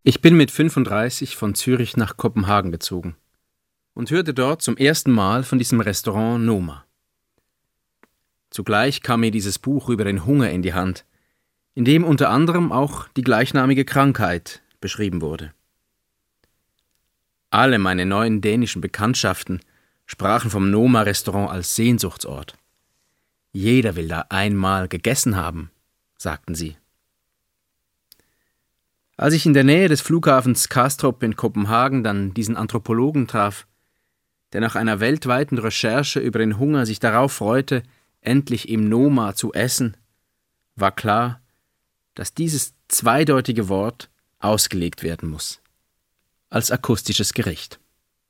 Ich bin mit 35 von Zürich nach Kopenhagen gezogen und hörte dort zum ersten Mal von diesem Restaurant Noma. Zugleich kam mir dieses Buch über den Hunger in die Hand, in dem unter anderem auch die gleichnamige Krankheit beschrieben wurde. Alle meine neuen dänischen Bekanntschaften sprachen vom Noma-Restaurant als Sehnsuchtsort. Jeder will da einmal gegessen haben, sagten sie. Als ich in der Nähe des Flughafens Kastrup in Kopenhagen dann diesen Anthropologen traf, der nach einer weltweiten Recherche über den Hunger sich darauf freute, endlich im Noma zu essen, war klar, dass dieses zweideutige Wort ausgelegt werden muss, als akustisches Gericht.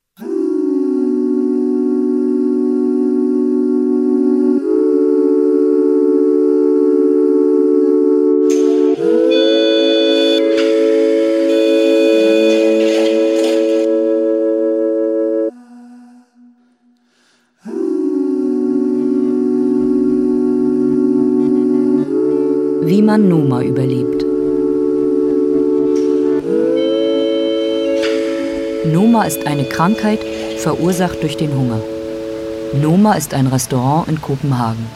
Wie man Noma überlebt. Noma ist eine Krankheit, verursacht durch den Hunger. Noma ist ein Restaurant in Kopenhagen.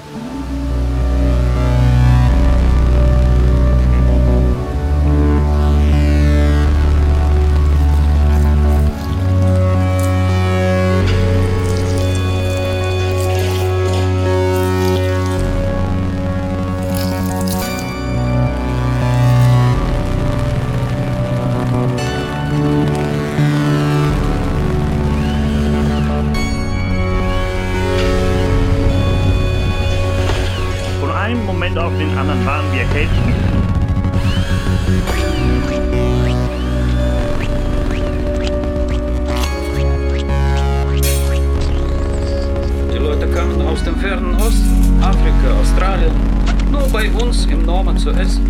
Auf den anderen waren wir erkältet. Die Leute kamen aus dem fernen Osten, Afrika, Australien, nur bei uns im Noma zu essen.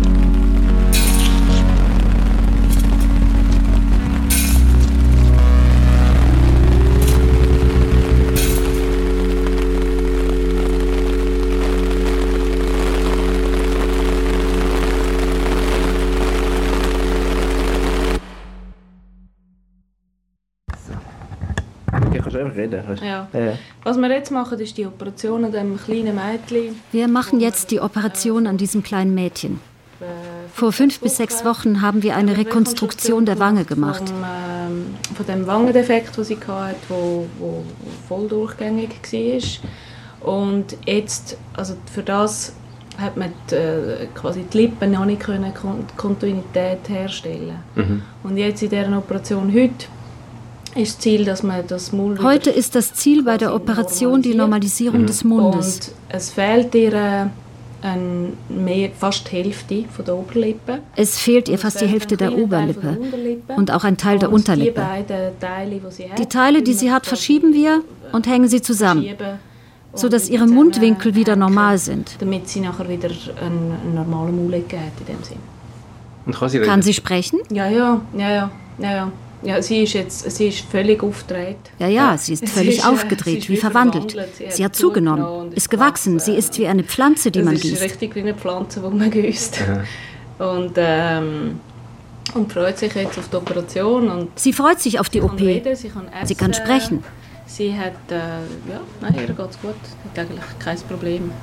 Ja. Was wir jetzt machen, ist die Operation an diesem kleinen Mädchen. Wir machen jetzt die Operation an diesem kleinen Mädchen. Vor 5 bis 6 Wochen haben wir eine Rekonstruktion der Wange gemacht. Von dem Wangendefekt, den sie hatte, der voll durchgängig war. Und jetzt, also für das hat man quasi die Lippen noch nicht Kontinuität herstellen. Und jetzt in dieser Operation heute ist das Ziel, dass man das Mund... Heute ist das Ziel bei der Operation die Normalisierung des Mundes. Und es fehlt ihr fast die Hälfte von der Oberlippe. Es fehlt ihr fast die Hälfte der Oberlippe und auch ein Teil der Unterlippe. Die Teile, die sie hat, verschieben wir und hängen sie zusammen, sodass ihre Mundwinkel wieder normal sind. Damit sie nachher wieder einen normalen Mund hat in dem Sinn. Und kann sie sprechen? Ja. Ja, sie ist völlig aufgedreht. Ja, sie ist völlig aufgedreht, wie verwandelt. Sie hat zugenommen, ist gewachsen. Sie ist wie eine Pflanze, die man gießt. Sie ist richtig wie eine Pflanze, die man gießt. Und freut sich jetzt auf die Operation. Und sie freut sich auf die OP. Sie kann sprechen. Sie hat, ihr geht es gut. Sie hat eigentlich kein Problem.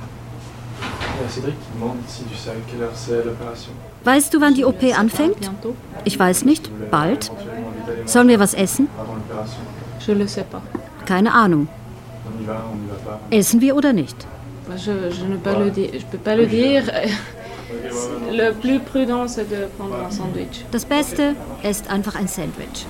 Weißt du, wann die OP anfängt? Ich weiß nicht. Bald? Sollen wir was essen? Keine Ahnung. Essen wir oder nicht? Je ne peux pas le dire. Le plus prudent, c'est de prendre un sandwich. Das Beste, esst einfach ein Sandwich.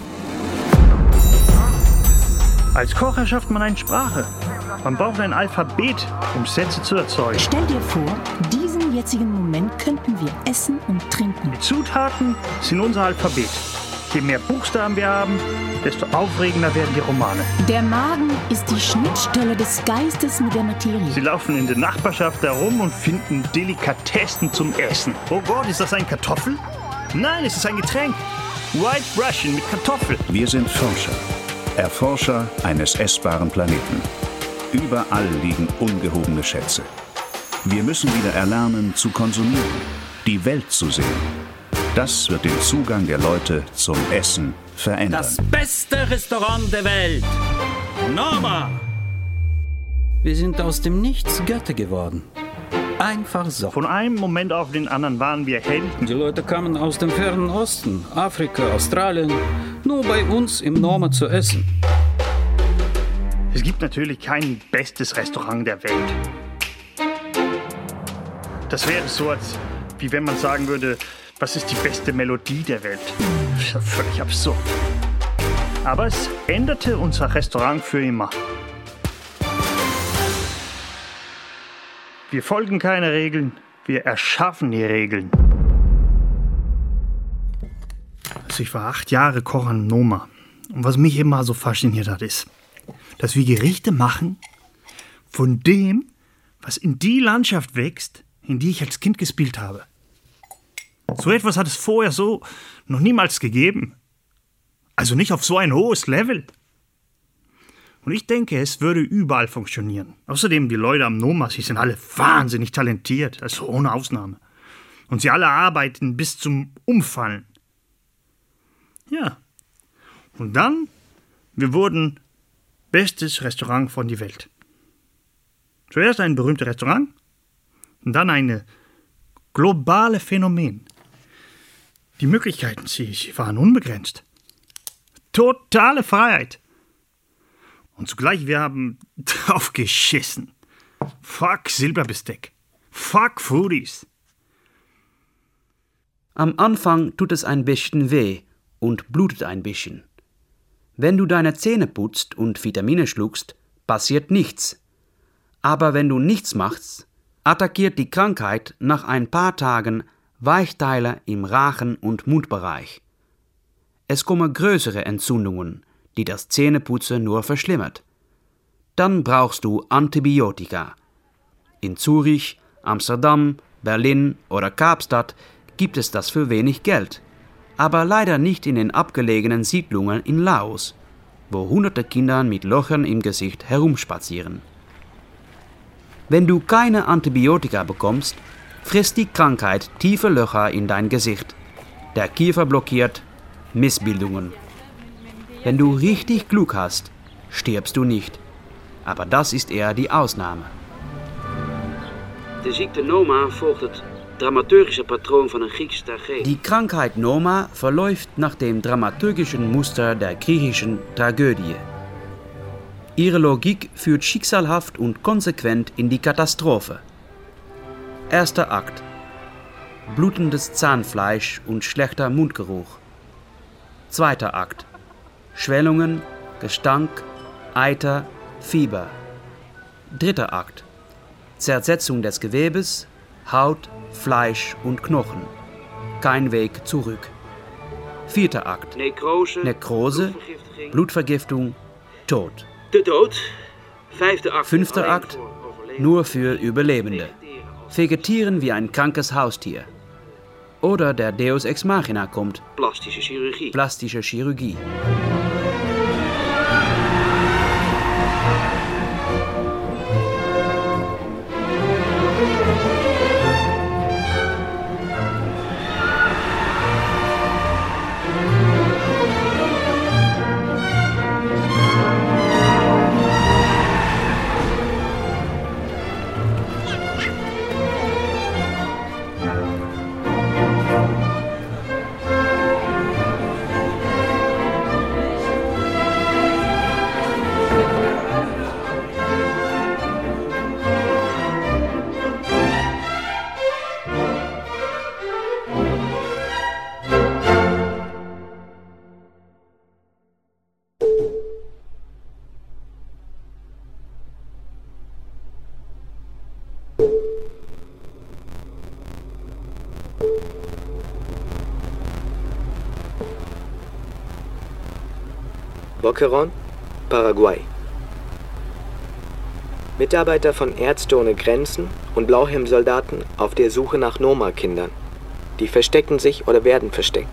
Als Koch erschafft man eine Sprache. Man braucht ein Alphabet, um Sätze zu erzeugen. Stell dir vor, diesen jetzigen Moment könnten wir essen und trinken. Die Zutaten sind unser Alphabet. Je mehr Buchstaben wir haben, desto aufregender werden die Romane. Der Magen ist die Schnittstelle des Geistes mit der Materie. Sie laufen in der Nachbarschaft herum und finden Delikatessen zum Essen. Oh Gott, ist das eine Kartoffel? Nein, es ist ein Getränk. White Russian mit Kartoffel. Wir sind Forscher. Erforscher eines essbaren Planeten. Überall liegen ungehobene Schätze. Wir müssen wieder erlernen, zu konsumieren, die Welt zu sehen. Das wird den Zugang der Leute zum Essen verändern. Das beste Restaurant der Welt. Noma! Wir sind aus dem Nichts Götter geworden. Einfach so. Von einem Moment auf den anderen waren wir Helden. Die Leute kamen aus dem fernen Osten, Afrika, Australien, nur bei uns im Noma zu essen. Es gibt natürlich kein bestes Restaurant der Welt. Das wäre so, als wie wenn man sagen würde, was ist die beste Melodie der Welt? Das ist ja völlig absurd. Aber es änderte unser Restaurant für immer. Wir folgen keine Regeln, wir erschaffen die Regeln. Also ich war 8 Jahre Koch an Noma. Und was mich immer so fasziniert hat, ist, dass wir Gerichte machen von dem, was in die Landschaft wächst, in die ich als Kind gespielt habe. So etwas hat es vorher so noch niemals gegeben. Also nicht auf so ein hohes Level. Und ich denke, es würde überall funktionieren. Außerdem, die Leute am Noma, sie sind alle wahnsinnig talentiert, also ohne Ausnahme. Und sie alle arbeiten bis zum Umfallen. Ja. Und dann, wir wurden bestes Restaurant von der Welt. Zuerst ein berühmtes Restaurant und dann ein globales Phänomen. Die Möglichkeiten, sie waren unbegrenzt. Totale Freiheit. Und zugleich, wir haben drauf geschissen. Fuck Silberbesteck. Fuck Foodies. Am Anfang tut es ein bisschen weh und blutet ein bisschen. Wenn du deine Zähne putzt und Vitamine schluckst, passiert nichts. Aber wenn du nichts machst, attackiert die Krankheit nach ein paar Tagen Weichteile im Rachen- und Mundbereich. Es kommen größere Entzündungen, die das Zähneputzen nur verschlimmert. Dann brauchst du Antibiotika. In Zürich, Amsterdam, Berlin oder Kapstadt gibt es das für wenig Geld, aber leider nicht in den abgelegenen Siedlungen in Laos, wo hunderte Kinder mit Löchern im Gesicht herumspazieren. Wenn du keine Antibiotika bekommst, frisst die Krankheit tiefe Löcher in dein Gesicht. Der Kiefer blockiert, Missbildungen. Wenn du richtig Glück hast, stirbst du nicht. Aber das ist eher die Ausnahme. De ziekte Noma volgt het dramaturgische patroon van een Griekse tragedie. Die Krankheit Noma verläuft nach dem dramaturgischen Muster der griechischen Tragödie. Ihre Logik führt schicksalhaft und konsequent in die Katastrophe. Erster Akt. Blutendes Zahnfleisch und schlechter Mundgeruch. Zweiter Akt. Schwellungen, Gestank, Eiter, Fieber. Dritter Akt. Zersetzung des Gewebes, Haut, Fleisch und Knochen. Kein Weg zurück. Vierter Akt. Nekrose, Blutvergiftung, Tod. De dood. Vijfde Akt. Fünfter Akt. Nur für Überlebende. Vegetieren wie ein krankes Haustier. Oder der Deus Ex Machina kommt. Plastische Chirurgie. Plastische Chirurgie. Boquerón, Paraguay. Mitarbeiter von Ärzte ohne Grenzen und Blauhelmsoldaten auf der Suche nach Noma-Kindern. Die verstecken sich oder werden versteckt.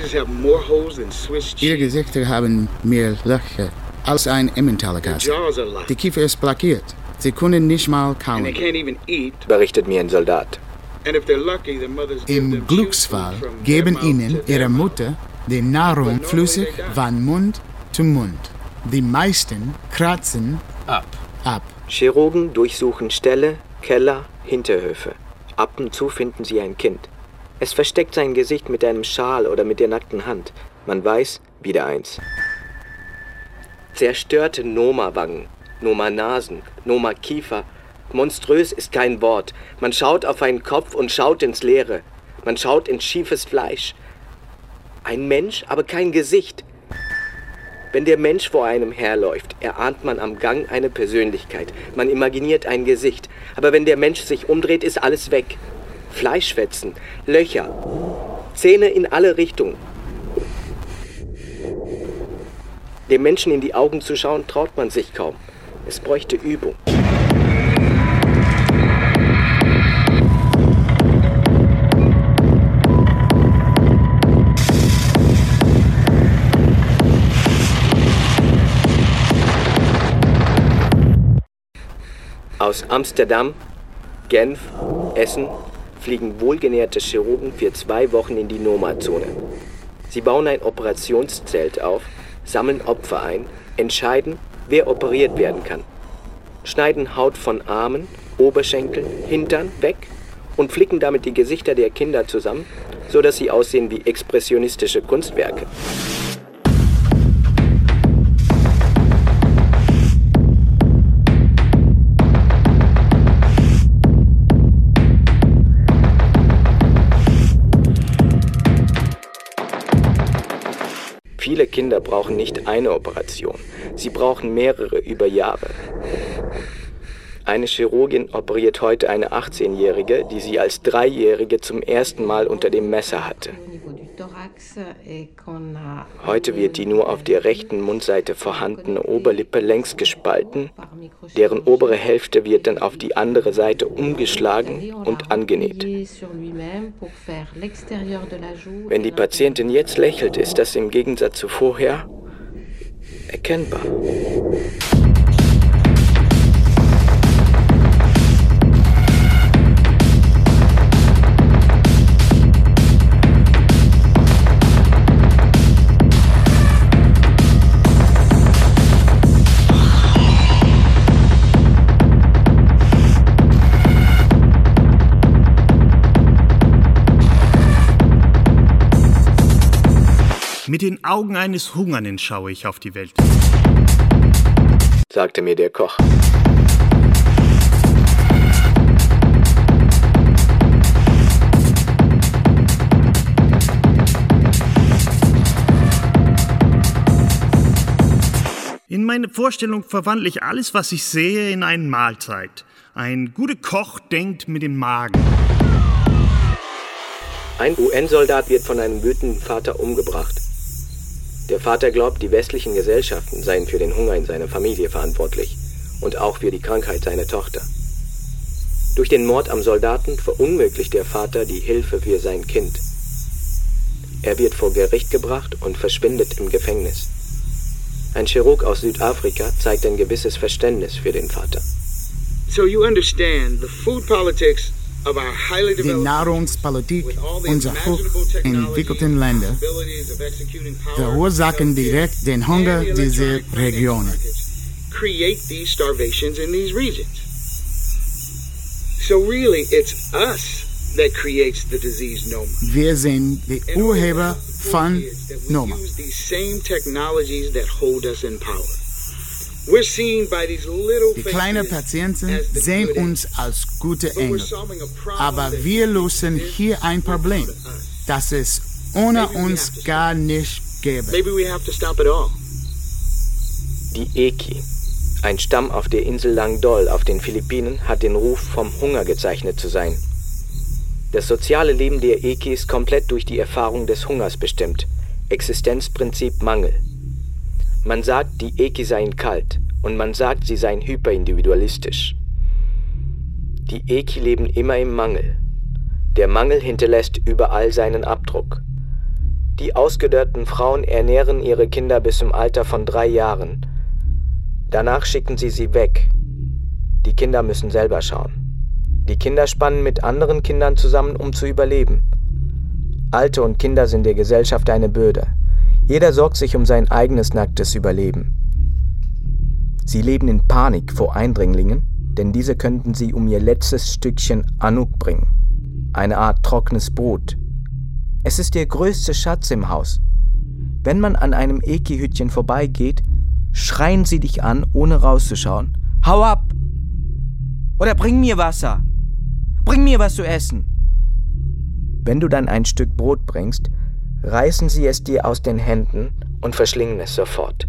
Ihre Gesichter haben mehr Löcher als ein Emmentaler-Kasse. Die Kiefer ist blockiert. Sie können nicht mal kauen, berichtet mir ein Soldat. Im Glücksfall geben ihnen ihre Mutter die Nahrung flüssig von Mund zu Mund. Die meisten kratzen ab. Chirurgen durchsuchen Ställe, Keller, Hinterhöfe. Ab und zu finden sie ein Kind. Es versteckt sein Gesicht mit einem Schal oder mit der nackten Hand. Man weiß, wieder eins. Zerstörte Noma-Wangen, Noma-Nasen, Noma-Kiefer. Monströs ist kein Wort. Man schaut auf einen Kopf und schaut ins Leere. Man schaut in schiefes Fleisch. Ein Mensch, aber kein Gesicht. Wenn der Mensch vor einem herläuft, erahnt man am Gang eine Persönlichkeit. Man imaginiert ein Gesicht. Aber wenn der Mensch sich umdreht, ist alles weg. Fleischfetzen, Löcher, Zähne in alle Richtungen. Dem Menschen in die Augen zu schauen, traut man sich kaum. Es bräuchte Übung. Aus Amsterdam, Genf, Essen fliegen wohlgenährte Chirurgen für 2 Wochen in die Noma-Zone. Sie bauen ein Operationszelt auf, sammeln Opfer ein, entscheiden, wer operiert werden kann. Schneiden Haut von Armen, Oberschenkeln, Hintern weg und flicken damit die Gesichter der Kinder zusammen, sodass sie aussehen wie expressionistische Kunstwerke. Viele Kinder brauchen nicht eine Operation, sie brauchen mehrere über Jahre. Eine Chirurgin operiert heute eine 18-Jährige, die sie als 3-Jährige zum ersten Mal unter dem Messer hatte. Heute wird die nur auf der rechten Mundseite vorhandene Oberlippe längs gespalten, deren obere Hälfte wird dann auf die andere Seite umgeschlagen und angenäht. Wenn die Patientin jetzt lächelt, ist das im Gegensatz zu vorher erkennbar. Mit den Augen eines Hungernden schaue ich auf die Welt, sagte mir der Koch. In meine Vorstellung verwandle ich alles, was ich sehe, in eine Mahlzeit. Ein guter Koch denkt mit dem Magen. Ein UN-Soldat wird von einem wütenden Vater umgebracht. Der Vater glaubt, die westlichen Gesellschaften seien für den Hunger in seiner Familie verantwortlich und auch für die Krankheit seiner Tochter. Durch den Mord am Soldaten verunmöglicht der Vater die Hilfe für sein Kind. Er wird vor Gericht gebracht und verschwindet im Gefängnis. Ein Chirurg aus Südafrika zeigt ein gewisses Verständnis für den Vater. So you understand the food politics. Die Nahrungspolitik unserer hochentwickelten Länder verursachen direkt den Hunger dieser Regionen. Wir sind die Urheber von Noma. Die kleinen Patienten sehen uns als gute Engel, aber wir lösen hier ein Problem, das es ohne uns gar nicht gäbe. Die Eki, ein Stamm auf der Insel Langdol auf den Philippinen, hat den Ruf, vom Hunger gezeichnet zu sein. Das soziale Leben der Eki ist komplett durch die Erfahrung des Hungers bestimmt. Existenzprinzip Mangel. Man sagt, die Eki seien kalt und man sagt, sie seien hyperindividualistisch. Die Eki leben immer im Mangel. Der Mangel hinterlässt überall seinen Abdruck. Die ausgedörrten Frauen ernähren ihre Kinder bis zum Alter von 3 Jahren. Danach schicken sie weg. Die Kinder müssen selber schauen. Die Kinder spannen mit anderen Kindern zusammen, um zu überleben. Alte und Kinder sind der Gesellschaft eine Bürde. Jeder sorgt sich um sein eigenes nacktes Überleben. Sie leben in Panik vor Eindringlingen, denn diese könnten sie um ihr letztes Stückchen Anuk bringen. Eine Art trockenes Brot. Es ist ihr größter Schatz im Haus. Wenn man an einem Eki-Hütchen vorbeigeht, schreien sie dich an, ohne rauszuschauen. Hau ab! Oder bring mir Wasser! Bring mir was zu essen! Wenn du dann ein Stück Brot bringst, reißen sie es dir aus den Händen und verschlingen es sofort.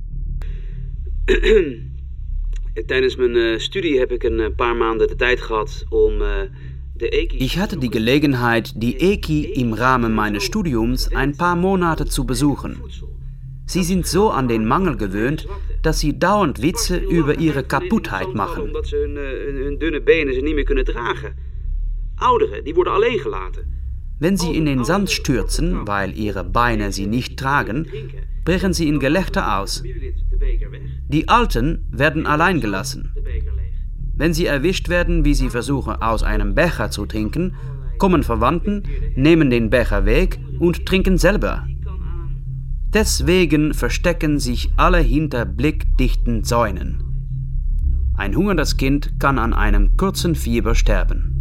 Tijdens mijn studie heb ik een paar maanden de tijd gehad om de Eki... Ich hatte die Gelegenheit, die Eki im Rahmen meines Studiums ein paar Monate zu besuchen. Sie sind so an den Mangel gewöhnt, dass sie dauernd Witze über ihre Kaputtheit machen. Omdat ze hun dunne benen ze niet meer kunnen dragen. Ouderen, die worden alleen gelaten. Wenn sie in den Sand stürzen, weil ihre Beine sie nicht tragen, brechen sie in Gelächter aus. Die Alten werden allein gelassen. Wenn sie erwischt werden, wie sie versuchen, aus einem Becher zu trinken, kommen Verwandten, nehmen den Becher weg und trinken selber. Deswegen verstecken sich alle hinter blickdichten Zäunen. Ein hungerndes Kind kann an einem kurzen Fieber sterben.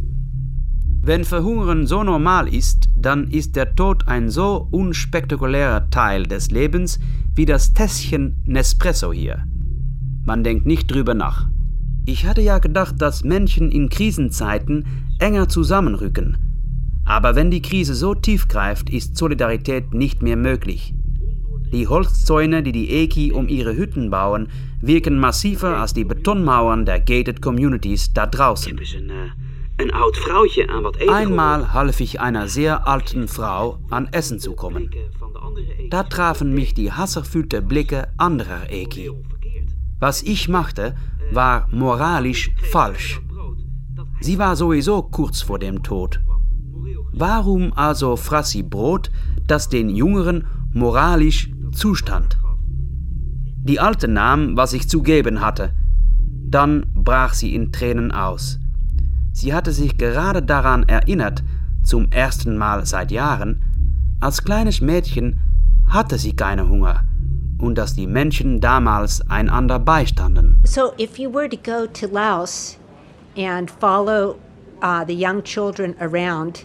Wenn Verhungern so normal ist, dann ist der Tod ein so unspektakulärer Teil des Lebens wie das Tässchen Nespresso hier. Man denkt nicht drüber nach. Ich hatte ja gedacht, dass Menschen in Krisenzeiten enger zusammenrücken. Aber wenn die Krise so tief greift, ist Solidarität nicht mehr möglich. Die Holzzäune, die die Eki um ihre Hütten bauen, wirken massiver als die Betonmauern der gated communities da draußen. Een oud vrouwtje aan wat eten. Einmal half ich einer sehr alten Frau, an Essen zu kommen. Da trafen mich die hasserfüllte Blicke anderer Eki. Was ich machte, war moralisch falsch. Sie war sowieso kurz vor dem Tod. Warum also fraß sie Brot, das den Jüngeren moralisch zustand? Die Alte nahm, was ich zu geben hatte. Dann brach sie in Tränen aus. Sie hatte sich gerade daran erinnert, zum ersten Mal seit Jahren, als kleines Mädchen hatte sie keinen Hunger und dass die Menschen damals einander beistanden. So if you were to go to Laos and follow the young children around,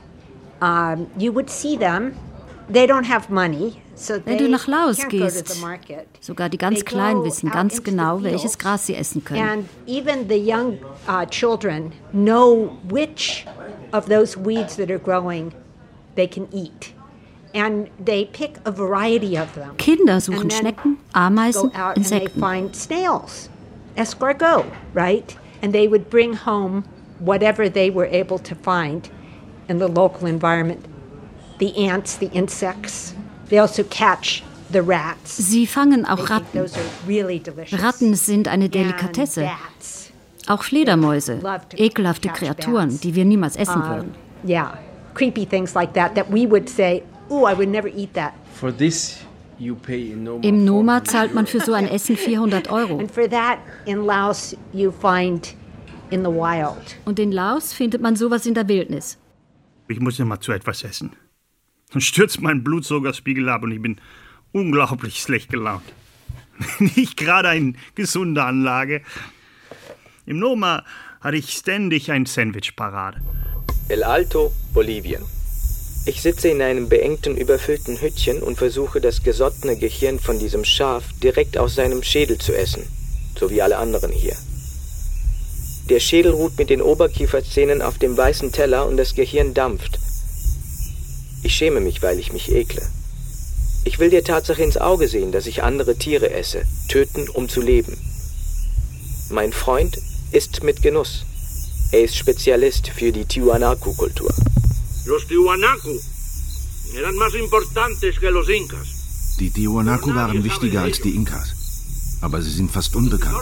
you would see them. They don't have money. Wenn du nach Laos gehst, sogar die ganz Kleinen wissen ganz genau, welches Gras sie essen können. And even the young children know which of those weeds that are growing they can eat. And they pick a variety of them. Kinder suchen Schnecken, Ameisen, Insekten. And they find snails, escargot, right? And they would bring home whatever they were able to find in the local environment. The ants, the insects. They also catch the rats. Sie fangen auch Ratten. Those are really delicious. Ratten sind eine Delikatesse. Auch Fledermäuse, ekelhafte Kreaturen, die wir niemals essen würden. Yeah, creepy things like that we would say, "Oh, I would never eat that." For this you pay in Noma. Im Noma zahlt man für so ein Essen 400 €. And for that in Laos you find in the wild. Und in Laos findet man sowas in der Wildnis. Ich muss immer zu etwas essen. Dann stürzt mein Blutzuckerspiegel ab und ich bin unglaublich schlecht gelaunt. Nicht gerade eine gesunde Anlage. Im Noma hatte ich ständig ein Sandwich parat. El Alto, Bolivien. Ich sitze in einem beengten, überfüllten Hüttchen und versuche, das gesottene Gehirn von diesem Schaf direkt aus seinem Schädel zu essen, so wie alle anderen hier. Der Schädel ruht mit den Oberkieferzähnen auf dem weißen Teller und das Gehirn dampft. Ich schäme mich, weil ich mich ekle. Ich will der Tatsache ins Auge sehen, dass ich andere Tiere esse, töten, um zu leben. Mein Freund isst mit Genuss. Er ist Spezialist für die Tiwanaku-Kultur. Los Tiwanaku eran más importantes que los Incas. Die Tiwanaku waren wichtiger als die Inkas, aber sie sind fast unbekannt.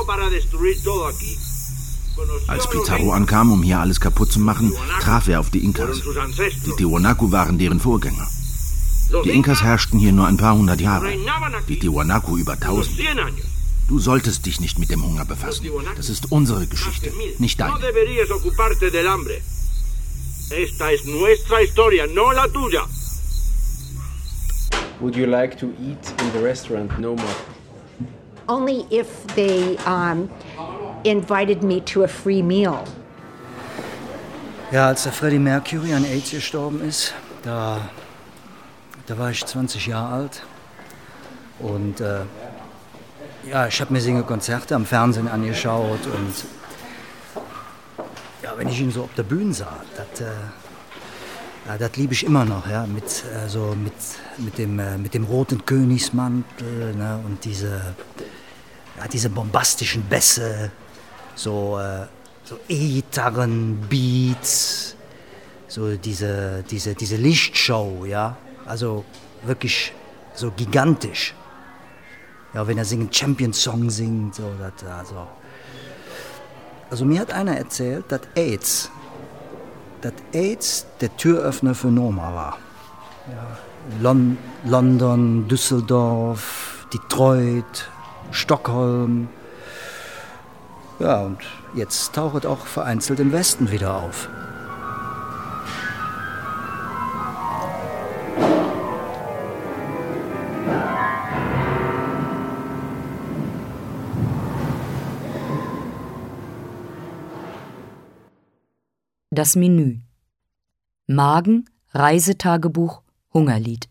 Als Pizarro ankam, um hier alles kaputt zu machen, traf er auf die Inkas. Die Tiwanaku waren deren Vorgänger. Die Inkas herrschten hier nur ein paar hundert Jahre, die Tiwanaku über 1000. Du solltest dich nicht mit dem Hunger befassen. Das ist unsere Geschichte, nicht deine. No deberías ocuparte del hambre. Esta es nuestra historia, no la tuya. Would you like to eat in the restaurant Noma? Only if they invited me to a free meal. Ja, als der Freddie Mercury an AIDS gestorben ist, da war ich 20 Jahre alt. Und ja, ich habe mir seine Konzerte am Fernsehen angeschaut. Und ja, wenn ich ihn so auf der Bühne sah, das liebe ich immer noch, ja, mit dem roten Königsmantel, ne, und diese bombastischen Bässe, so E-Gitarren, Beats, so diese Lichtshow, ja, also wirklich so gigantisch. Ja, wenn er Champion-Song singt, so, also mir hat einer erzählt, dass AIDS der Türöffner für Noma war. Ja, London, Düsseldorf, Detroit, Stockholm. Ja, und jetzt taucht auch vereinzelt im Westen wieder auf. Das Menü. Magen, Reisetagebuch, Hungerlied.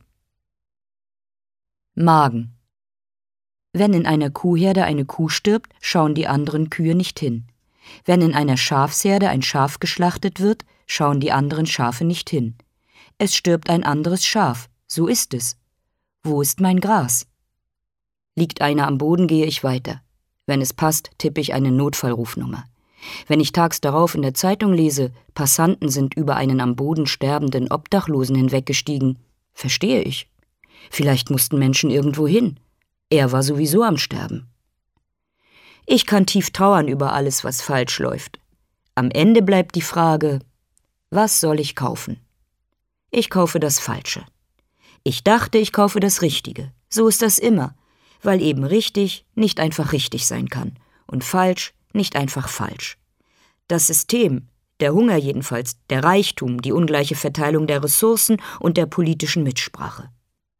Magen. Wenn in einer Kuhherde eine Kuh stirbt, schauen die anderen Kühe nicht hin. Wenn in einer Schafsherde ein Schaf geschlachtet wird, schauen die anderen Schafe nicht hin. Es stirbt ein anderes Schaf, so ist es. Wo ist mein Gras? Liegt einer am Boden, gehe ich weiter. Wenn es passt, tippe ich eine Notfallrufnummer. Wenn ich tags darauf in der Zeitung lese, Passanten sind über einen am Boden sterbenden Obdachlosen hinweggestiegen, verstehe ich. Vielleicht mussten Menschen irgendwo hin. Er war sowieso am Sterben. Ich kann tief trauern über alles, was falsch läuft. Am Ende bleibt die Frage, was soll ich kaufen? Ich kaufe das Falsche. Ich dachte, ich kaufe das Richtige. So ist das immer, weil eben richtig nicht einfach richtig sein kann und falsch nicht einfach falsch. Das System, der Hunger jedenfalls, der Reichtum, die ungleiche Verteilung der Ressourcen und der politischen Mitsprache.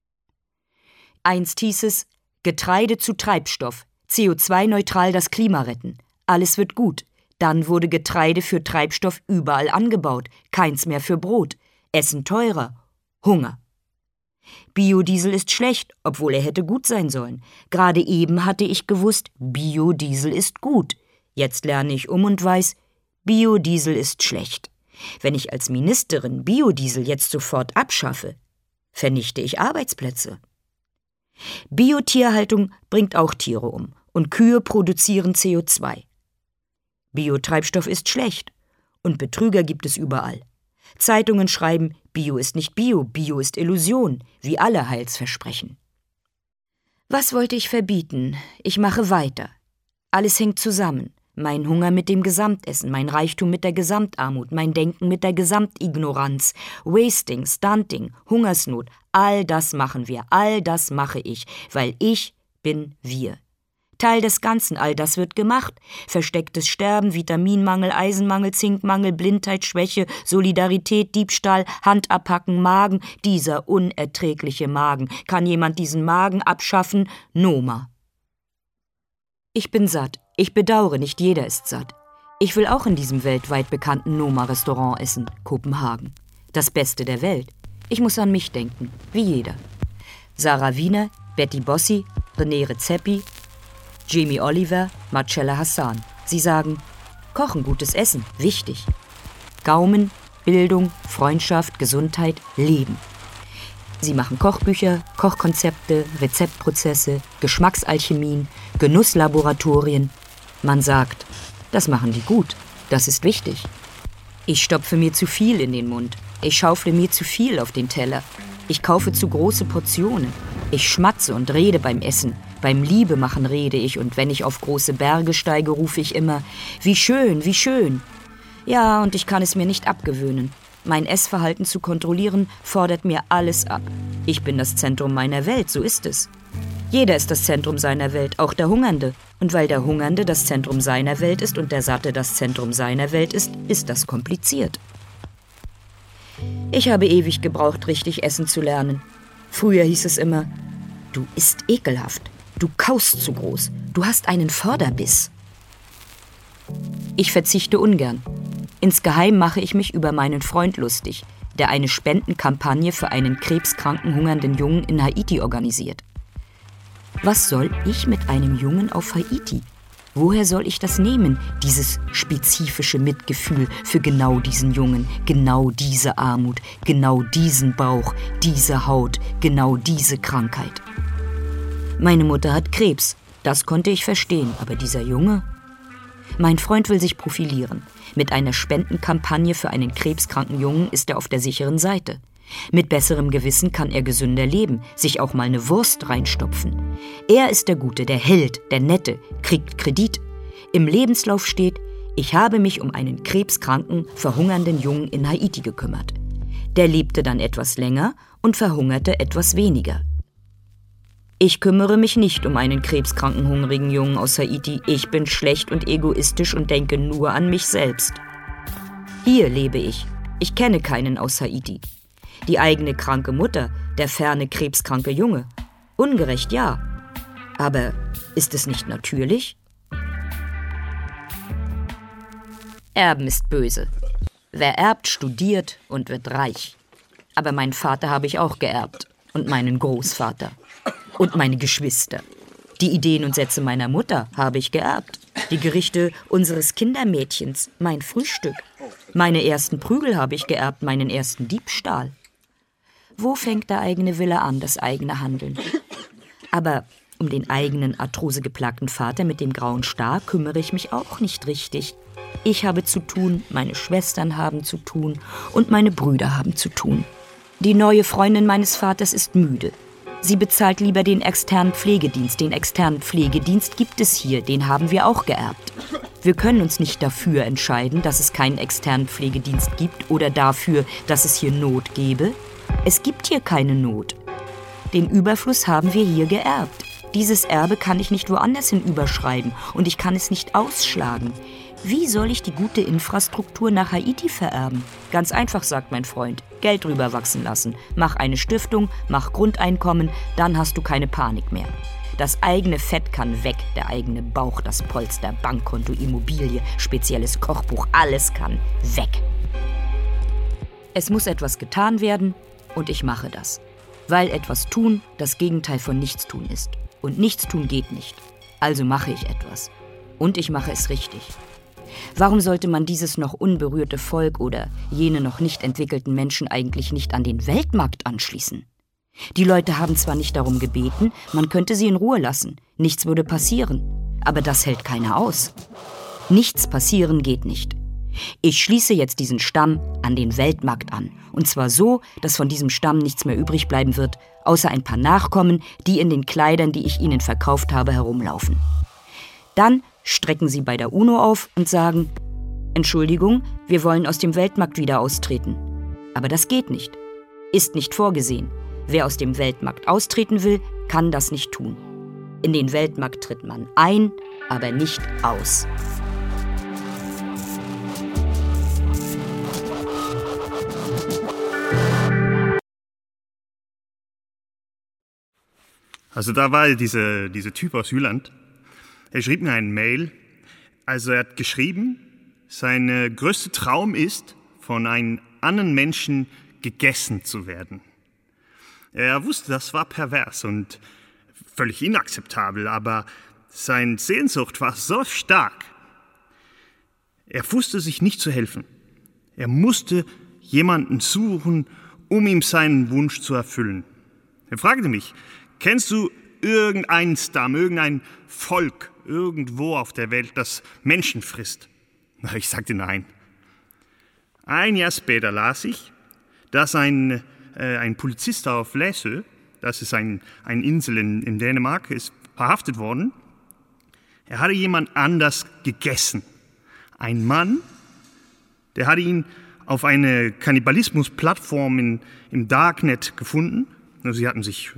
Einst hieß es, Getreide zu Treibstoff, CO2-neutral das Klima retten. Alles wird gut. Dann wurde Getreide für Treibstoff überall angebaut, keins mehr für Brot. Essen teurer, Hunger. Biodiesel ist schlecht, obwohl er hätte gut sein sollen. Gerade eben hatte ich gewusst, Biodiesel ist gut. Jetzt lerne ich und weiß, Biodiesel ist schlecht. Wenn ich als Ministerin Biodiesel jetzt sofort abschaffe, vernichte ich Arbeitsplätze. Biotierhaltung bringt auch Tiere um und Kühe produzieren CO2. Biotreibstoff ist schlecht und Betrüger gibt es überall. Zeitungen schreiben, Bio ist nicht Bio, Bio ist Illusion, wie alle Heilsversprechen. Was wollte ich verbieten? Ich mache weiter. Alles hängt zusammen. Mein Hunger mit dem Gesamtessen, mein Reichtum mit der Gesamtarmut, mein Denken mit der Gesamtignoranz, Wasting, Stunting, Hungersnot, all das machen wir, all das mache ich, weil ich bin wir. Teil des Ganzen, all das wird gemacht. Verstecktes Sterben, Vitaminmangel, Eisenmangel, Zinkmangel, Blindheit, Schwäche, Solidarität, Diebstahl, Hand abhacken, Magen, dieser unerträgliche Magen. Kann jemand diesen Magen abschaffen? Noma. Ich bin satt. Ich bedauere, nicht jeder ist satt. Ich will auch in diesem weltweit bekannten Noma-Restaurant essen, Kopenhagen. Das Beste der Welt. Ich muss an mich denken, wie jeder. Sarah Wiener, Betty Bossi, René Redzepi, Jamie Oliver, Marcella Hassan. Sie sagen, Kochen, gutes Essen, wichtig. Gaumen, Bildung, Freundschaft, Gesundheit, Leben. Sie machen Kochbücher, Kochkonzepte, Rezeptprozesse, Geschmacksalchemien, Genusslaboratorien. Man sagt, das machen die gut, das ist wichtig. Ich stopfe mir zu viel in den Mund. Ich schaufle mir zu viel auf den Teller. Ich kaufe zu große Portionen. Ich schmatze und rede beim Essen. Beim Liebemachen rede ich und wenn ich auf große Berge steige, rufe ich immer, wie schön, wie schön. Ja, und ich kann es mir nicht abgewöhnen. Mein Essverhalten zu kontrollieren, fordert mir alles ab. Ich bin das Zentrum meiner Welt, so ist es. Jeder ist das Zentrum seiner Welt, auch der Hungernde. Und weil der Hungernde das Zentrum seiner Welt ist und der Satte das Zentrum seiner Welt ist das kompliziert. Ich habe ewig gebraucht, richtig essen zu lernen. Früher hieß es immer, du isst ekelhaft, du kaust zu groß, du hast einen Förderbiss. Ich verzichte ungern. Insgeheim mache ich mich über meinen Freund lustig, der eine Spendenkampagne für einen krebskranken, hungernden Jungen in Haiti organisiert. Was soll ich mit einem Jungen auf Haiti? Woher soll ich das nehmen, dieses spezifische Mitgefühl für genau diesen Jungen, genau diese Armut, genau diesen Bauch, diese Haut, genau diese Krankheit? Meine Mutter hat Krebs, das konnte ich verstehen, aber dieser Junge? Mein Freund will sich profilieren. Mit einer Spendenkampagne für einen krebskranken Jungen ist er auf der sicheren Seite. Mit besserem Gewissen kann er gesünder leben, sich auch mal eine Wurst reinstopfen. Er ist der Gute, der Held, der Nette, kriegt Kredit. Im Lebenslauf steht, ich habe mich um einen krebskranken, verhungernden Jungen in Haiti gekümmert. Der lebte dann etwas länger und verhungerte etwas weniger. Ich kümmere mich nicht um einen krebskranken, hungrigen Jungen aus Haiti. Ich bin schlecht und egoistisch und denke nur an mich selbst. Hier lebe ich. Ich kenne keinen aus Haiti. Die eigene kranke Mutter, der ferne krebskranke Junge. Ungerecht, ja. Aber ist es nicht natürlich? Erben ist böse. Wer erbt, studiert und wird reich. Aber meinen Vater habe ich auch geerbt. Und meinen Großvater. Und meine Geschwister. Die Ideen und Sätze meiner Mutter habe ich geerbt. Die Gerichte unseres Kindermädchens, mein Frühstück. Meine ersten Prügel habe ich geerbt, meinen ersten Diebstahl. Wo fängt der eigene Wille an, das eigene Handeln? Aber um den eigenen arthrosegeplagten Vater mit dem grauen Star kümmere ich mich auch nicht richtig. Ich habe zu tun, meine Schwestern haben zu tun und meine Brüder haben zu tun. Die neue Freundin meines Vaters ist müde. Sie bezahlt lieber den externen Pflegedienst. Den externen Pflegedienst gibt es hier, den haben wir auch geerbt. Wir können uns nicht dafür entscheiden, dass es keinen externen Pflegedienst gibt oder dafür, dass es hier Not gäbe. Es gibt hier keine Not. Den Überfluss haben wir hier geerbt. Dieses Erbe kann ich nicht woanders hin überschreiben und ich kann es nicht ausschlagen. Wie soll ich die gute Infrastruktur nach Haiti vererben? Ganz einfach, sagt mein Freund. Geld drüber wachsen lassen. Mach eine Stiftung, mach Grundeinkommen, dann hast du keine Panik mehr. Das eigene Fett kann weg, der eigene Bauch, das Polster, Bankkonto, Immobilie, spezielles Kochbuch, alles kann weg. Es muss etwas getan werden und ich mache das. Weil etwas tun das Gegenteil von Nichtstun ist. Und Nichtstun geht nicht. Also mache ich etwas. Und ich mache es richtig. Warum sollte man dieses noch unberührte Volk oder jene noch nicht entwickelten Menschen eigentlich nicht an den Weltmarkt anschließen? Die Leute haben zwar nicht darum gebeten, man könnte sie in Ruhe lassen, nichts würde passieren, aber das hält keiner aus. Nichts passieren geht nicht. Ich schließe jetzt diesen Stamm an den Weltmarkt an, und zwar so, dass von diesem Stamm nichts mehr übrig bleiben wird, außer ein paar Nachkommen, die in den Kleidern, die ich ihnen verkauft habe, herumlaufen. Dann strecken sie bei der UNO auf und sagen, Entschuldigung, wir wollen aus dem Weltmarkt wieder austreten. Aber das geht nicht. Ist nicht vorgesehen. Wer aus dem Weltmarkt austreten will, kann das nicht tun. In den Weltmarkt tritt man ein, aber nicht aus. Also da war dieser Typ aus Jylland. Er schrieb mir eine Mail. Also er hat geschrieben, sein größter Traum ist, von einem anderen Menschen gegessen zu werden. Er wusste, das war pervers und völlig inakzeptabel, aber seine Sehnsucht war so stark. Er wusste sich nicht zu helfen. Er musste jemanden suchen, um ihm seinen Wunsch zu erfüllen. Er fragte mich, kennst du irgendeinen Stamm, irgendein Volk, irgendwo auf der Welt, das Menschen frisst? Ich sagte nein. Ein Jahr später las ich, dass ein Polizist auf Læsø, das ist eine Insel in Dänemark, ist verhaftet worden. Er hatte jemand anders gegessen. Ein Mann, der hatte ihn auf eine Kannibalismus-Plattform im Darknet gefunden. Sie hatten sich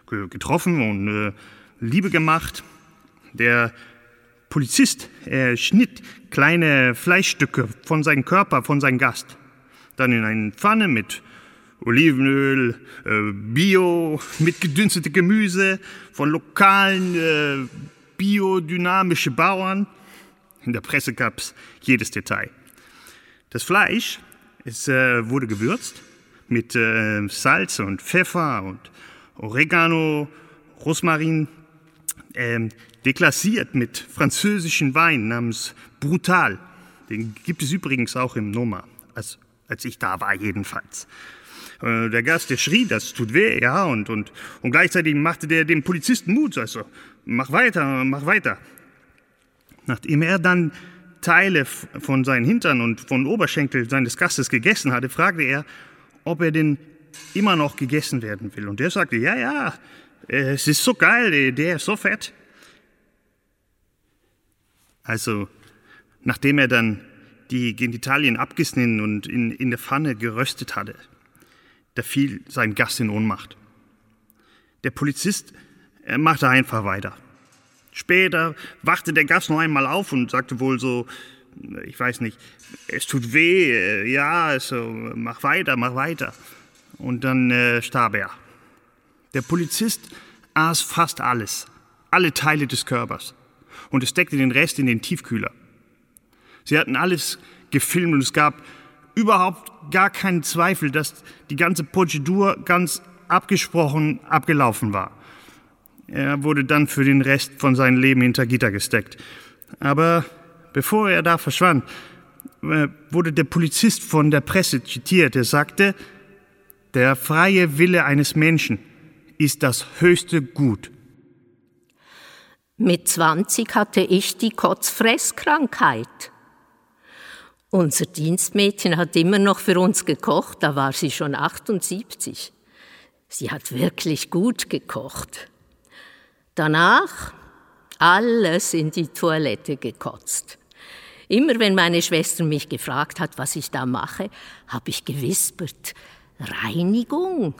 getroffen und Liebe gemacht. Der Polizist schnitt kleine Fleischstücke von seinem Körper, von seinem Gast. Dann in eine Pfanne mit Olivenöl, Bio, mit gedünstetem Gemüse von lokalen biodynamischen Bauern. In der Presse gab es jedes Detail. Das Fleisch wurde gewürzt mit Salz und Pfeffer und Oregano, Rosmarin, deklassiert mit französischen Wein namens Brutal. Den gibt es übrigens auch im Noma, als ich da war jedenfalls. Der Gast, der schrie, das tut weh, ja, und gleichzeitig machte der dem Polizisten Mut, also mach weiter, mach weiter. Nachdem er dann Teile von seinen Hintern und von Oberschenkel seines Gastes gegessen hatte, fragte er, ob er denn immer noch gegessen werden will. Und der sagte, ja, es ist so geil, der ist so fett. Also, nachdem er dann die Genitalien abgeschnitten und in der Pfanne geröstet hatte, da fiel sein Gast in Ohnmacht. Der Polizist machte einfach weiter. Später wachte der Gast noch einmal auf und sagte wohl so, ich weiß nicht, es tut weh, ja, also mach weiter. Und dann starb er. Der Polizist aß fast alles, alle Teile des Körpers und steckte den Rest in den Tiefkühler. Sie hatten alles gefilmt und es gab überhaupt gar keinen Zweifel, dass die ganze Prozedur ganz abgesprochen abgelaufen war. Er wurde dann für den Rest von seinem Leben hinter Gitter gesteckt. Aber bevor er da verschwand, wurde der Polizist von der Presse zitiert. Er sagte, der freie Wille eines Menschen ist das höchste Gut. Mit 20 hatte ich die Kotzfresskrankheit. Unser Dienstmädchen hat immer noch für uns gekocht, da war sie schon 78. Sie hat wirklich gut gekocht. Danach alles in die Toilette gekotzt. Immer wenn meine Schwester mich gefragt hat, was ich da mache, habe ich gewispert, Reinigung.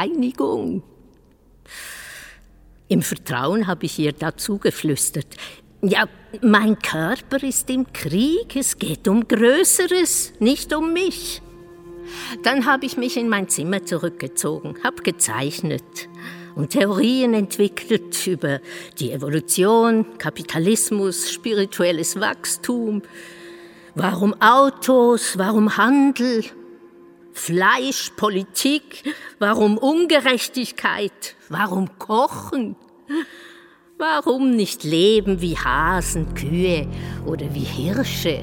Im Vertrauen habe ich ihr dazu geflüstert, ja, mein Körper ist im Krieg, es geht um Größeres, nicht um mich. Dann habe ich mich in mein Zimmer zurückgezogen, habe gezeichnet und Theorien entwickelt über die Evolution, Kapitalismus, spirituelles Wachstum, warum Autos, warum Handel, Fleisch, Politik, warum Ungerechtigkeit, warum Kochen, warum nicht leben wie Hasen, Kühe oder wie Hirsche.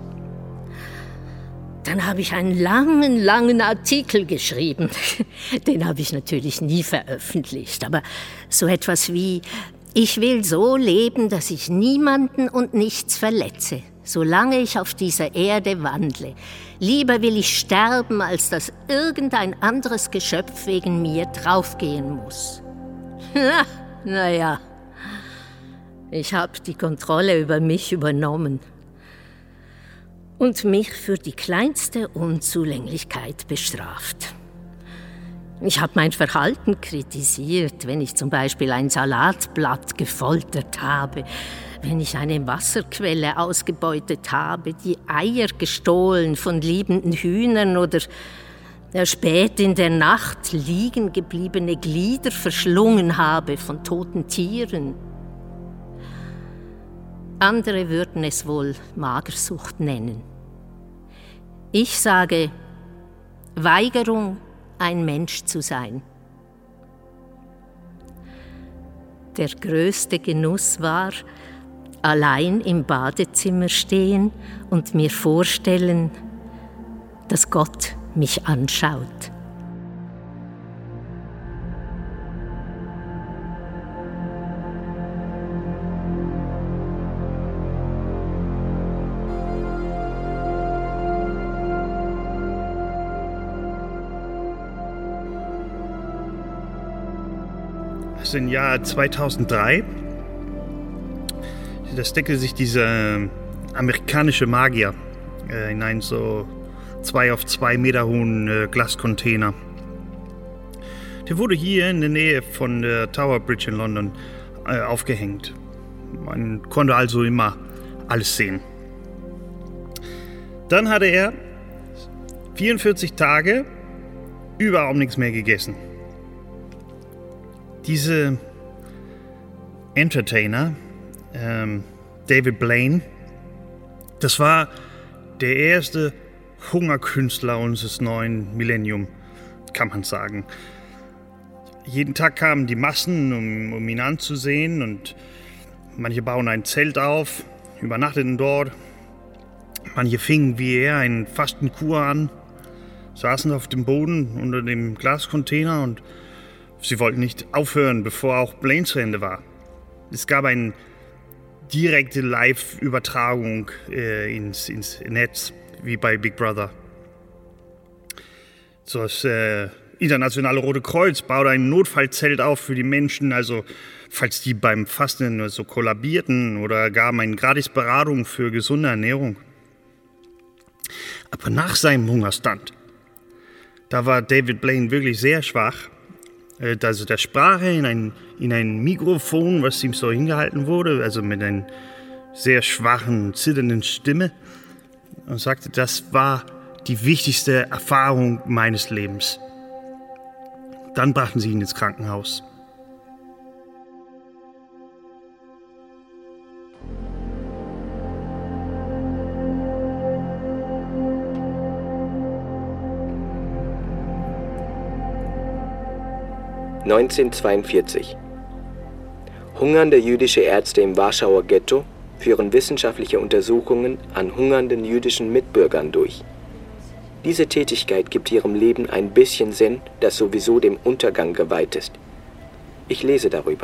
Dann habe ich einen langen Artikel geschrieben. Den habe ich natürlich nie veröffentlicht. Aber so etwas wie, ich will so leben, dass ich niemanden und nichts verletze, solange ich auf dieser Erde wandle. Lieber will ich sterben, als dass irgendein anderes Geschöpf wegen mir draufgehen muss. Naja, ich habe die Kontrolle über mich übernommen und mich für die kleinste Unzulänglichkeit bestraft. Ich habe mein Verhalten kritisiert, wenn ich zum Beispiel ein Salatblatt gefoltert habe, wenn ich eine Wasserquelle ausgebeutet habe, die Eier gestohlen von liebenden Hühnern oder spät in der Nacht liegen gebliebene Glieder verschlungen habe von toten Tieren. Andere würden es wohl Magersucht nennen. Ich sage, Weigerung, ein Mensch zu sein. Der größte Genuss war, allein im Badezimmer stehen und mir vorstellen, dass Gott mich anschaut. Das ist im Jahr 2003. Da steckte sich dieser amerikanische Magier in einen so 2 auf 2 Meter hohen Glascontainer. Der wurde hier in der Nähe von der Tower Bridge in London aufgehängt. Man konnte also immer alles sehen. Dann hatte er 44 Tage überhaupt nichts mehr gegessen. Diese Entertainer, David Blaine, das war der erste Hungerkünstler unseres neuen Millennium, kann man sagen. Jeden Tag kamen die Massen, um ihn anzusehen, und manche bauen ein Zelt auf, übernachteten dort. Manche fingen wie er eine Fastenkur an, saßen auf dem Boden unter dem Glascontainer und sie wollten nicht aufhören, bevor auch Blaine zu Ende war. Es gab eine direkte Live-Übertragung ins Netz, wie bei Big Brother. So, das Internationale Rote Kreuz baut ein Notfallzelt auf für die Menschen, also falls die beim Fasten so kollabierten, oder gaben eine Gratisberatung für gesunde Ernährung. Aber nach seinem Hungerstand, da war David Blaine wirklich sehr schwach. Also der sprach in ein Mikrofon, was ihm so hingehalten wurde, also mit einer sehr schwachen, zitternden Stimme, und sagte, das war die wichtigste Erfahrung meines Lebens. Dann brachten sie ihn ins Krankenhaus. (1942) Hungernde jüdische Ärzte im Warschauer Ghetto führen wissenschaftliche Untersuchungen an hungernden jüdischen Mitbürgern durch. Diese Tätigkeit gibt ihrem Leben ein bisschen Sinn, das sowieso dem Untergang geweiht ist. Ich lese darüber.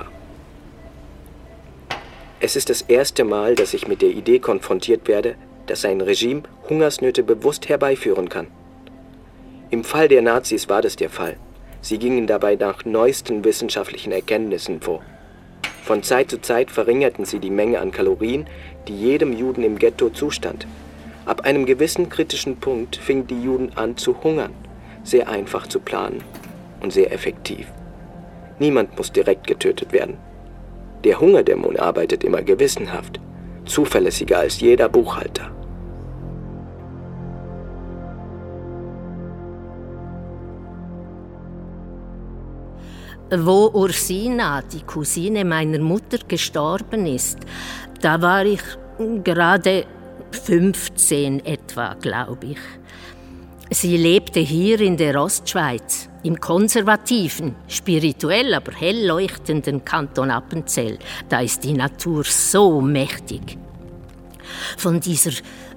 Es ist das erste Mal, dass ich mit der Idee konfrontiert werde, dass ein Regime Hungersnöte bewusst herbeiführen kann. Im Fall der Nazis war das der Fall. Sie gingen dabei nach neuesten wissenschaftlichen Erkenntnissen vor. Von Zeit zu Zeit verringerten sie die Menge an Kalorien, die jedem Juden im Ghetto zustand. Ab einem gewissen kritischen Punkt fingen die Juden an zu hungern. Sehr einfach zu planen und sehr effektiv. Niemand muss direkt getötet werden. Der Hungerdämon arbeitet immer gewissenhaft, zuverlässiger als jeder Buchhalter. Wo Ursina, die Cousine meiner Mutter, gestorben ist, da war ich gerade 15 etwa, glaube ich. Sie lebte hier in der Ostschweiz, im konservativen, spirituell, aber hell leuchtenden Kanton Appenzell. Da ist die Natur so mächtig. Von dieser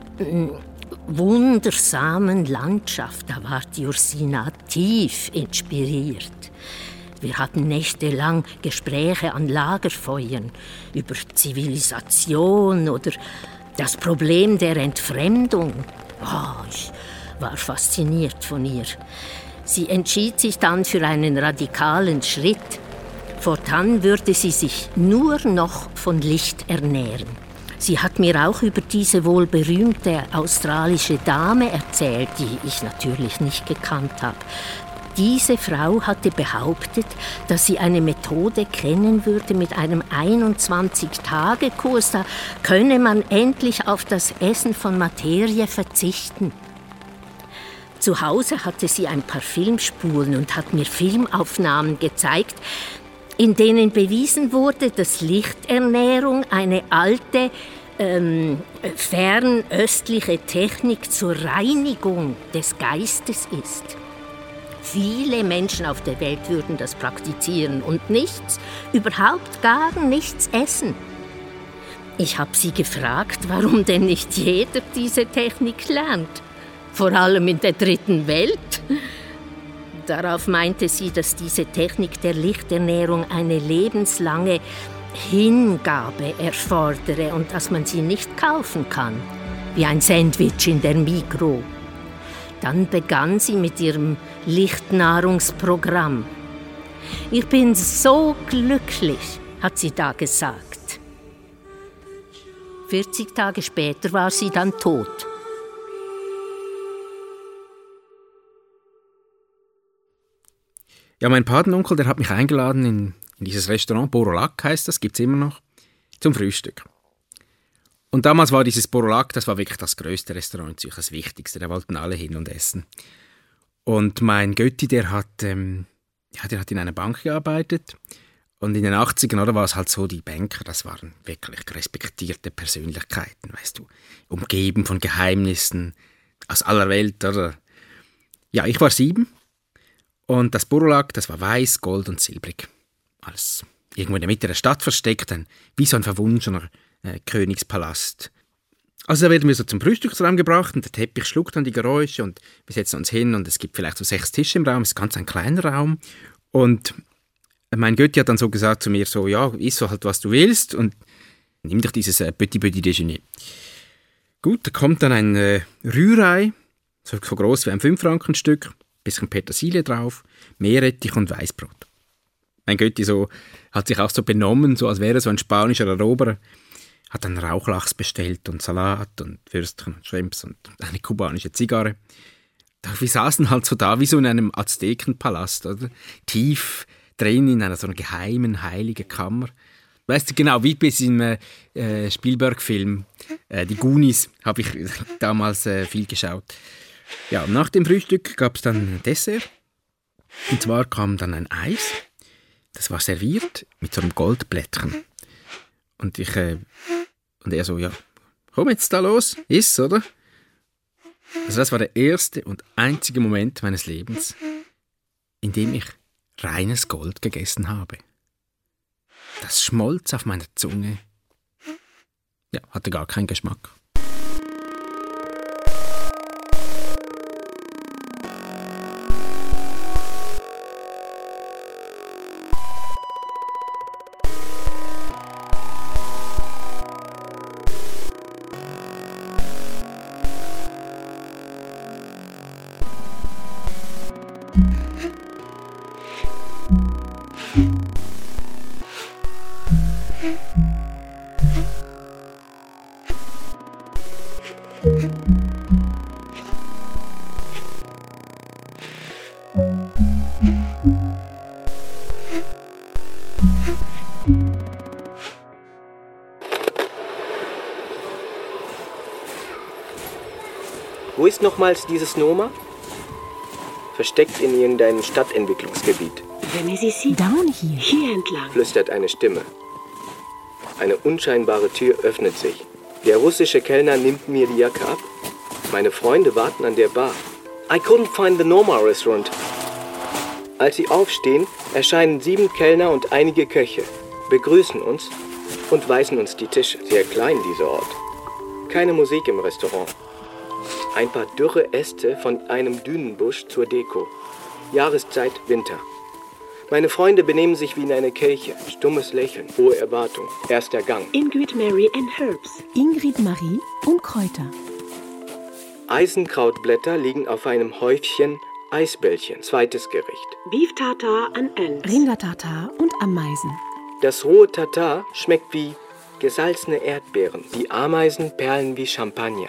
wundersamen Landschaft, da war die Ursina tief inspiriert. Wir hatten nächtelang Gespräche an Lagerfeuern über Zivilisation oder das Problem der Entfremdung. Oh, ich war fasziniert von ihr. Sie entschied sich dann für einen radikalen Schritt. Fortan würde sie sich nur noch von Licht ernähren. Sie hat mir auch über diese wohl berühmte australische Dame erzählt, die ich natürlich nicht gekannt habe. Diese Frau hatte behauptet, dass sie eine Methode kennen würde mit einem 21-Tage-Kurs. Da könne man endlich auf das Essen von Materie verzichten. Zu Hause hatte sie ein paar Filmspulen und hat mir Filmaufnahmen gezeigt, in denen bewiesen wurde, dass Lichternährung eine alte, fernöstliche Technik zur Reinigung des Geistes ist. Viele Menschen auf der Welt würden das praktizieren und nichts, überhaupt gar nichts essen. Ich habe sie gefragt, warum denn nicht jeder diese Technik lernt, vor allem in der dritten Welt. Darauf meinte sie, dass diese Technik der Lichternährung eine lebenslange Hingabe erfordere und dass man sie nicht kaufen kann, wie ein Sandwich in der Mikro. Dann begann sie mit ihrem Lichtnahrungsprogramm. Ich bin so glücklich, hat sie da gesagt. 40 Tage später war sie dann tot. Ja, mein Patenonkel, der hat mich eingeladen in dieses Restaurant, Borolac heißt das, gibt es immer noch, zum Frühstück. Und damals war dieses Borolac, das war wirklich das grösste Restaurant in Zürich, das Wichtigste, da wollten alle hin und essen. Und mein Götti, der hat in einer Bank gearbeitet. Und in den 80ern, oder, war es halt so, die Banker, das waren wirklich respektierte Persönlichkeiten, weißt du, umgeben von Geheimnissen aus aller Welt, oder? Ja, ich war 7 und das Borolac, das war weiß, gold und silbrig. Alles irgendwo in der Mitte der Stadt versteckt, wie so ein verwunschener Königspalast. Also da werden wir so zum Frühstücksraum gebracht und der Teppich schluckt dann die Geräusche und wir setzen uns hin und es gibt vielleicht so 6 Tische im Raum, es ist ganz ein kleiner Raum und mein Götti hat dann so gesagt zu mir, so, ja, iss so halt, was du willst und nimm doch dieses Petit Déjeuner. Gut, da kommt dann ein Rührei, so groß wie ein 5-Franken-Stück, bisschen Petersilie drauf, Meerrettich und Weißbrot. Mein Götti so, hat sich auch so benommen, so als wäre er so ein spanischer Eroberer, hat dann Rauchlachs bestellt und Salat und Würstchen und Shrimps und eine kubanische Zigarre. Wir saßen halt so da wie so in einem Aztekenpalast, oder? Tief drin in einer so einer geheimen, heiligen Kammer. Weißt du, genau, wie bis im Spielberg-Film, die Goonies, habe ich damals viel geschaut. Ja, nach dem Frühstück gab es dann ein Dessert. Und zwar kam dann ein Eis. Das war serviert mit so einem Goldblättchen. Und er so, ja, komm jetzt da los, iss, oder? Also das war der erste und einzige Moment meines Lebens, in dem ich reines Gold gegessen habe. Das schmolz auf meiner Zunge. Ja, hatte gar keinen Geschmack. Wo ist nochmals dieses Noma? Versteckt in irgendeinem Stadtentwicklungsgebiet. Down hier Entlang, flüstert eine Stimme. Eine unscheinbare Tür öffnet sich. Der russische Kellner nimmt mir die Jacke ab. Meine Freunde warten an der Bar. I couldn't find the Noma Restaurant. Als sie aufstehen, erscheinen 7 Kellner und einige Köche, begrüßen uns und weisen uns die Tische. Sehr klein, dieser Ort. Keine Musik im Restaurant. Ein paar dürre Äste von einem Dünenbusch zur Deko. Jahreszeit Winter. Meine Freunde benehmen sich wie in einer Kirche. Stummes Lächeln, hohe Erwartung. Erster Gang. Ingrid, Mary and Herbs. Ingrid, Marie und Kräuter. Eisenkrautblätter liegen auf einem Häufchen Eisbällchen. Zweites Gericht. Beef Tartar and Ants. Rindertartar und Ameisen. Das rohe Tartar schmeckt wie gesalzene Erdbeeren. Die Ameisen perlen wie Champagner.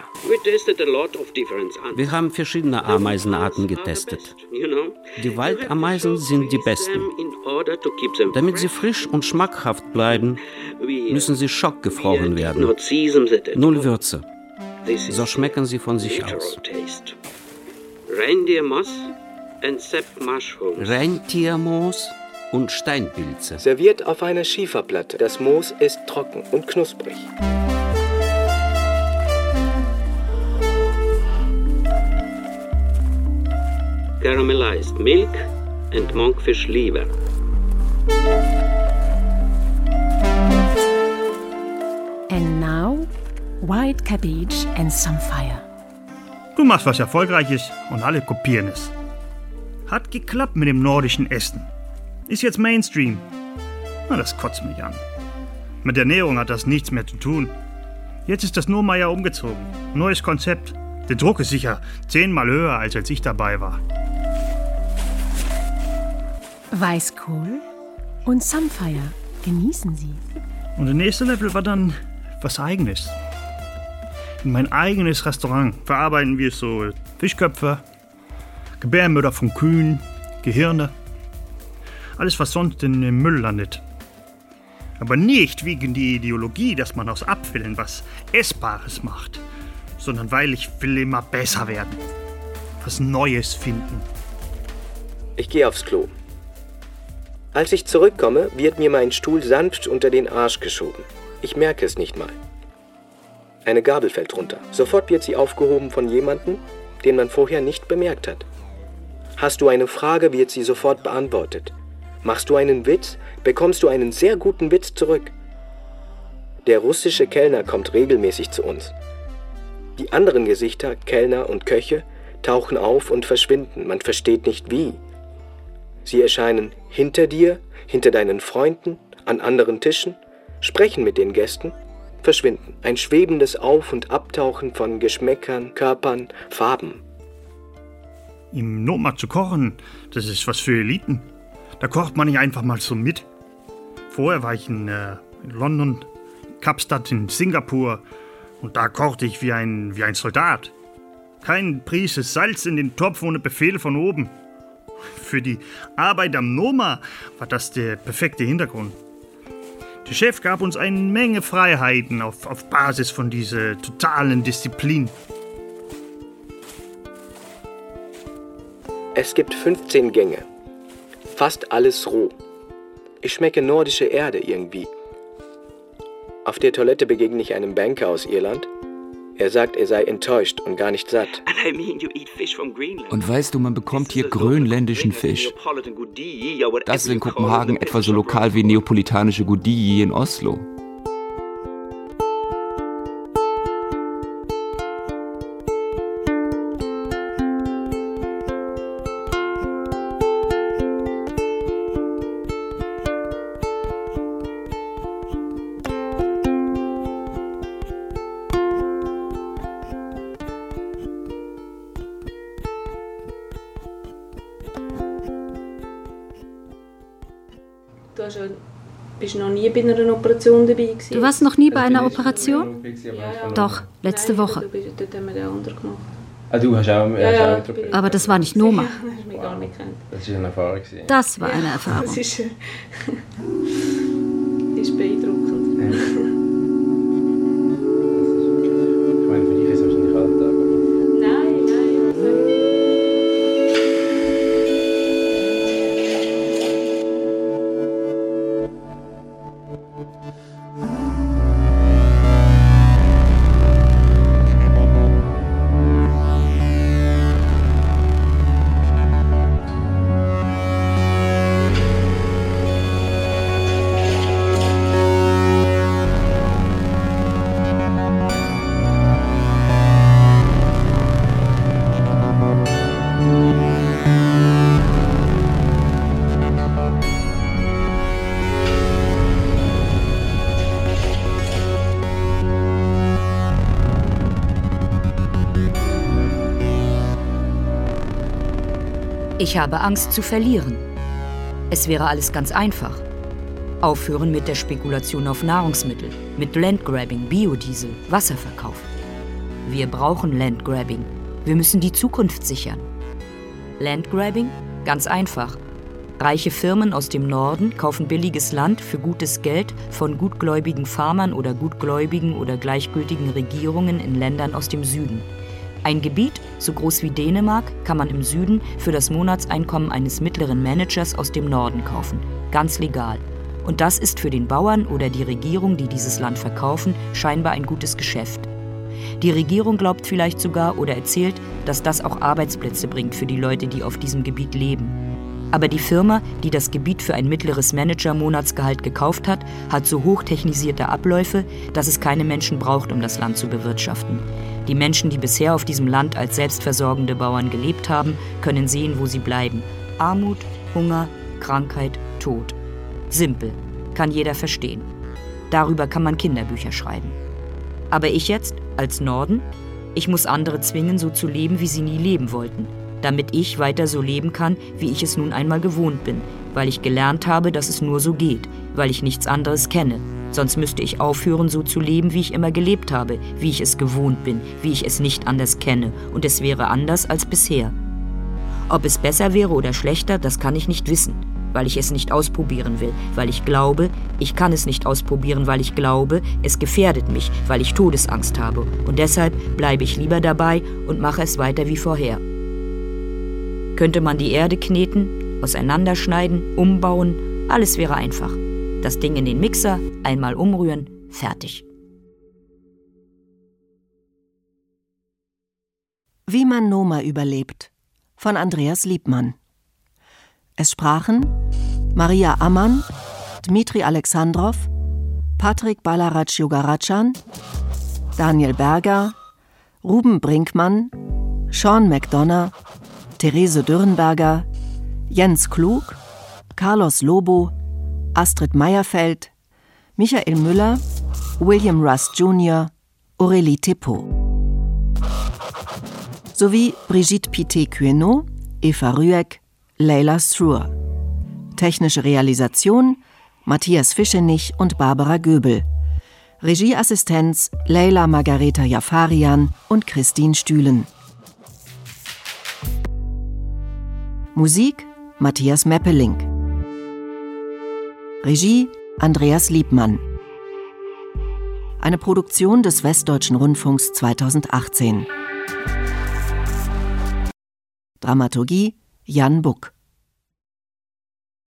Wir haben verschiedene Ameisenarten getestet. Die Waldameisen sind die besten. Damit sie frisch und schmackhaft bleiben, müssen sie schockgefroren werden. 0 Würze. So schmecken sie von sich aus. Rentiermoos und Steinpilze. Serviert auf einer Schieferplatte. Das Moos ist trocken und knusprig. Caramelized milk and monkfish liver. And now, white cabbage and some fire. Du machst was Erfolgreiches und alle kopieren es. Hat geklappt mit dem nordischen Essen. Ist jetzt Mainstream. Na, das kotzt mich an. Mit der Ernährung hat das nichts mehr zu tun. Jetzt ist das Noma ja umgezogen. Neues Konzept. Der Druck ist sicher 10-mal höher, als ich dabei war. Weißkohl und Samfire. Genießen Sie. Und der nächste Level war dann was Eigenes. In mein eigenes Restaurant verarbeiten wir so Fischköpfe, Gebärmütter von Kühen, Gehirne. Alles, was sonst in dem Müll landet. Aber nicht wegen der Ideologie, dass man aus Abfällen was Essbares macht, sondern weil ich will immer besser werden. Was Neues finden. Ich gehe aufs Klo. Als ich zurückkomme, wird mir mein Stuhl sanft unter den Arsch geschoben. Ich merke es nicht mal. Eine Gabel fällt runter. Sofort wird sie aufgehoben von jemandem, den man vorher nicht bemerkt hat. Hast du eine Frage, wird sie sofort beantwortet. Machst du einen Witz, bekommst du einen sehr guten Witz zurück. Der russische Kellner kommt regelmäßig zu uns. Die anderen Gesichter, Kellner und Köche, tauchen auf und verschwinden. Man versteht nicht wie. Sie erscheinen hinter dir, hinter deinen Freunden, an anderen Tischen, sprechen mit den Gästen, verschwinden. Ein schwebendes Auf- und Abtauchen von Geschmäckern, Körpern, Farben. Im Noma zu kochen, das ist was für Eliten. Da kocht man nicht einfach mal so mit. Vorher war ich in London, Kapstadt, in Singapur und da kochte ich wie ein Soldat. Kein Prise Salz in den Topf ohne Befehl von oben. Für die Arbeit am Noma war das der perfekte Hintergrund. Der Chef gab uns eine Menge Freiheiten auf Basis von dieser totalen Disziplin. Es gibt 15 Gänge. Fast alles roh. Ich schmecke nordische Erde irgendwie. Auf der Toilette begegne ich einem Banker aus Irland. Er sagt, er sei enttäuscht und gar nicht satt. Und weißt du, man bekommt hier grönländischen Fisch. Das ist in Kopenhagen etwa so lokal wie neapolitanische Goudilly in Oslo. Bist du noch nie bei einer Operation dabei gewesen? Du warst noch nie bei einer Operation? Ja. Doch, letzte Woche. Dort haben wir den anderen gemacht. Ah, du hast auch mitgebracht. Aber das war nicht Noma. Ja, das hast du mich gar nicht gekannt. Das war eine Erfahrung. Das war eine Erfahrung. Das ist beeindruckend. Ja. Ich meine, für dich ist es wahrscheinlich Alltag. Nein. Ich habe Angst zu verlieren. Es wäre alles ganz einfach. Aufhören mit der Spekulation auf Nahrungsmittel, mit Landgrabbing, Biodiesel, Wasserverkauf. Wir brauchen Landgrabbing. Wir müssen die Zukunft sichern. Landgrabbing? Ganz einfach. Reiche Firmen aus dem Norden kaufen billiges Land für gutes Geld von gutgläubigen Farmern oder gutgläubigen oder gleichgültigen Regierungen in Ländern aus dem Süden. Ein Gebiet, so groß wie Dänemark, kann man im Süden für das Monatseinkommen eines mittleren Managers aus dem Norden kaufen. Ganz legal. Und das ist für den Bauern oder die Regierung, die dieses Land verkaufen, scheinbar ein gutes Geschäft. Die Regierung glaubt vielleicht sogar oder erzählt, dass das auch Arbeitsplätze bringt für die Leute, die auf diesem Gebiet leben. Aber die Firma, die das Gebiet für ein mittleres Manager-Monatsgehalt gekauft hat, hat so hochtechnisierte Abläufe, dass es keine Menschen braucht, um das Land zu bewirtschaften. Die Menschen, die bisher auf diesem Land als selbstversorgende Bauern gelebt haben, können sehen, wo sie bleiben. Armut, Hunger, Krankheit, Tod. Simpel, kann jeder verstehen. Darüber kann man Kinderbücher schreiben. Aber ich jetzt, als Norden? Ich muss andere zwingen, so zu leben, wie sie nie leben wollten, damit ich weiter so leben kann, wie ich es nun einmal gewohnt bin, weil ich gelernt habe, dass es nur so geht, weil ich nichts anderes kenne. Sonst müsste ich aufhören, so zu leben, wie ich immer gelebt habe, wie ich es gewohnt bin, wie ich es nicht anders kenne, und es wäre anders als bisher. Ob es besser wäre oder schlechter, das kann ich nicht wissen. weil ich es nicht ausprobieren will, weil ich glaube, ich kann es nicht ausprobieren, weil ich glaube, es gefährdet mich, weil ich Todesangst habe. Und deshalb bleibe ich lieber dabei und mache es weiter wie vorher. Könnte man die Erde kneten, auseinanderschneiden, umbauen, alles wäre einfach. Das Ding in den Mixer, einmal umrühren, fertig. Wie man Noma überlebt, von Andreas Liebmann. Es sprachen Maria Ammann, Dmitri Alexandrov, Patrick Ballaraj-Yogarajan, Daniel Berger, Ruben Brinkmann, Sean McDonough, Therese Dürrenberger, Jens Klug, Carlos Lobo, Astrid Meyerfeld, Michael Müller, William Rust Jr., Aurélie Thippot. Sowie Brigitte Pité-Cuenot, Eva Rüegg, Leila Struer. Technische Realisation Matthias Fischenich und Barbara Göbel. Regieassistenz Leila Margareta Jafarian und Christine Stühlen. Musik Matthias Meppeling. Regie Andreas Liebmann. Eine Produktion des Westdeutschen Rundfunks 2018. Dramaturgie Jan Buck.